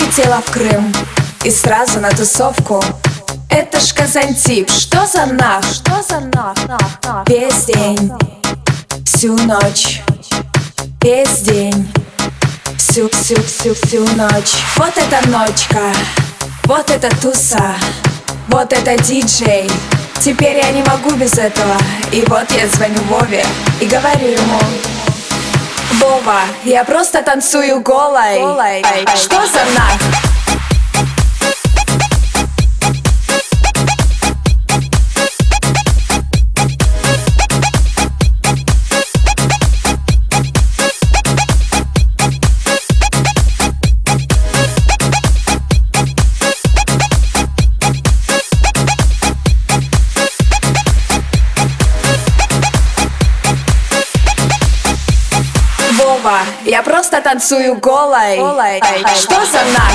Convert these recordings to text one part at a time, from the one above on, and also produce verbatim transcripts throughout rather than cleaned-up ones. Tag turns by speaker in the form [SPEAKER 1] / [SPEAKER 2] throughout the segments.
[SPEAKER 1] Прилетела в Крым и сразу на тусовку. Это ж Казантип, что за нах?
[SPEAKER 2] Что за нах, нах, нах?
[SPEAKER 1] Весь день, всю ночь, весь день, всю-всю-всю-всю ночь. Вот эта ночка, вот эта туса, вот это диджей. Теперь я не могу без этого. И вот я звоню Вове и говорю ему: Вова, я просто танцую голой, голой. Что за нах? Вова, я просто танцую голой, голой. Что за нах?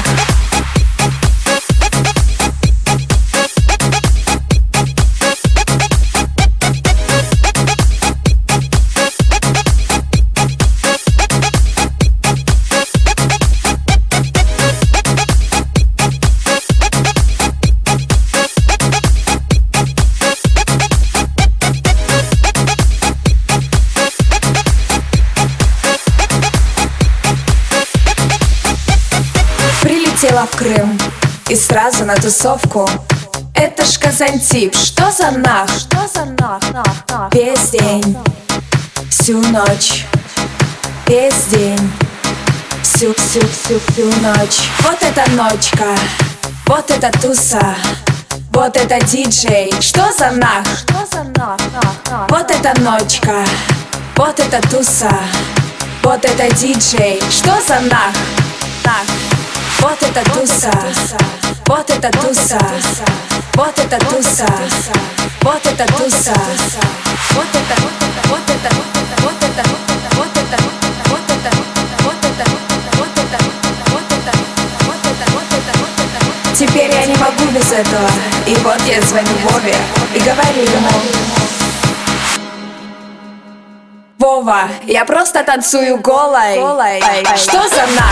[SPEAKER 1] Прилетела в Крым и сразу на тусовку. Это ж Казантип, что за нах?
[SPEAKER 2] Что за нах, нах, нах?
[SPEAKER 1] Весь день, всю ночь, весь день, всю-всю-всю-всю ночь. Вот эта ночка, вот эта туса, вот это диджей. Что за нах?
[SPEAKER 2] Что за нах, нах, нах?
[SPEAKER 1] Вот эта ночка, вот эта туса, вот это диджей. Что за нах? Нах. Вот это туса, вот это туса, вот это туса, вот это туса, вот это, вот это, вот это, вот это, вот это, вот это, вот это, вот это, вот это, вот это, вот это. Теперь я не могу без этого. И вот я звоню Вове и говорю ему: Вова, я просто танцую голой, голой. Что за нах?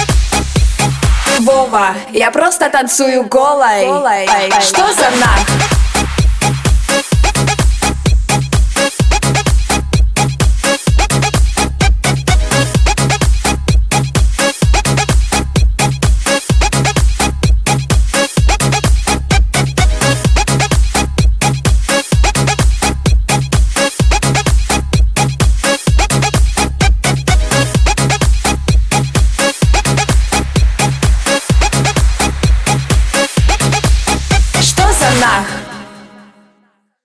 [SPEAKER 1] Вова, я просто танцую голой, голой. Что за нах?